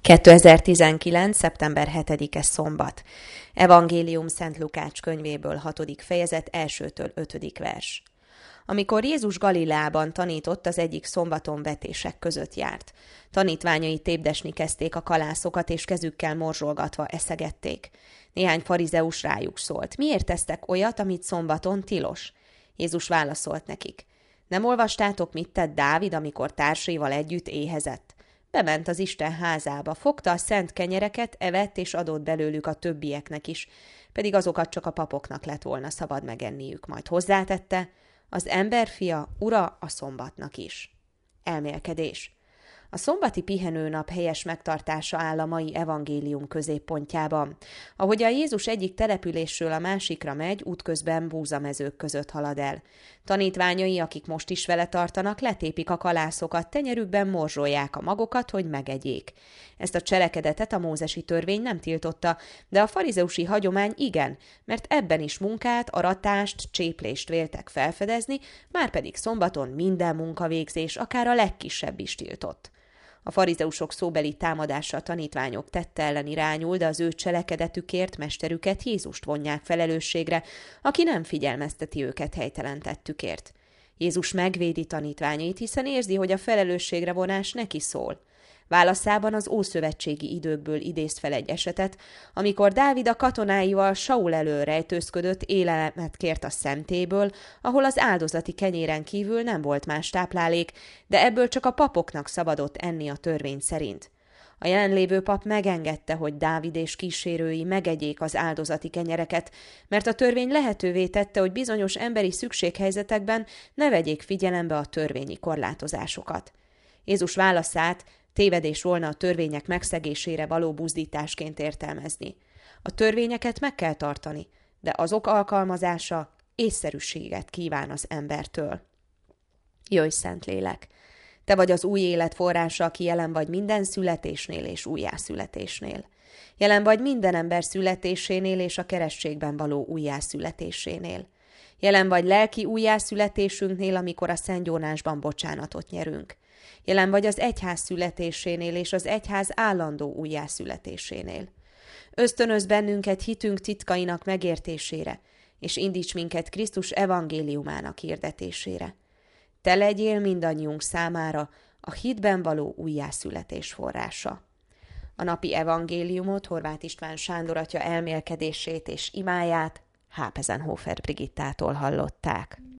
2019. szeptember 7-e szombat. Evangélium Szent Lukács könyvéből 6. fejezet 1-től 5. vers. Amikor Jézus Galileában tanított, az egyik szombaton vetések között járt. Tanítványai tépdesni kezdték a kalászokat, és kezükkel morzsolgatva eszegették. Néhány farizeus rájuk szólt: miért tesztek olyat, amit szombaton tilos? Jézus válaszolt nekik: nem olvastátok, mit tett Dávid, amikor társaival együtt éhezett? Bement az Isten házába, fogta a szent kenyereket, evett és adott belőlük a többieknek is, pedig azokat csak a papoknak lett volna szabad megenniük. Majd hozzátette: az emberfia ura a szombatnak is. Elmélkedés. A szombati pihenőnap helyes megtartása áll a mai evangélium középpontjában. Ahogy a Jézus egyik településről a másikra megy, útközben búzamezők között halad el. Tanítványai, akik most is vele tartanak, letépik a kalászokat, tenyerükben morzsolják a magokat, hogy megegyék. Ezt a cselekedetet a mózesi törvény nem tiltotta, de a farizeusi hagyomány igen, mert ebben is munkát, aratást, cséplést véltek felfedezni, márpedig szombaton minden munkavégzés, akár a legkisebb is tiltott. A farizeusok szóbeli támadása a tanítványok tette ellen irányul, de az ő cselekedetükért mesterüket, Jézust vonják felelősségre, aki nem figyelmezteti őket helytelen tettükért. Jézus megvédi tanítványait, hiszen érzi, hogy a felelősségre vonás neki szól. Válaszában az ószövetségi időkből idézt fel egy esetet, amikor Dávid a katonáival Saul elől rejtőzködött, élelmet kért a szentélyből, ahol az áldozati kenyéren kívül nem volt más táplálék, de ebből csak a papoknak szabadott enni a törvény szerint. A jelenlévő pap megengedte, hogy Dávid és kísérői megegyék az áldozati kenyereket, mert a törvény lehetővé tette, hogy bizonyos emberi szükséghelyzetekben ne vegyék figyelembe a törvényi korlátozásokat. Jézus válaszát tévedés volna a törvények megszegésére való buzdításként értelmezni. A törvényeket meg kell tartani, de azok alkalmazása észszerűséget kíván az embertől. Jöjj, Szentlélek! Te vagy az új élet forrása, aki jelen vagy minden születésnél és újjászületésnél. Jelen vagy minden ember születésénél és a keresztségben való újjászületésénél. Jelen vagy lelki újjászületésünknél, amikor a szentgyónásban bocsánatot nyerünk. Jelen vagy az egyház születésénél és az egyház állandó újjászületésénél. Ösztönöz bennünket hitünk titkainak megértésére, és indíts minket Krisztus evangéliumának hirdetésére. Te legyél mindannyiunk számára a hitben való újjászületés forrása. A napi evangéliumot Horváth István Sándor atya elmélkedését és imáját Hápezenhofer Brigittától hallották.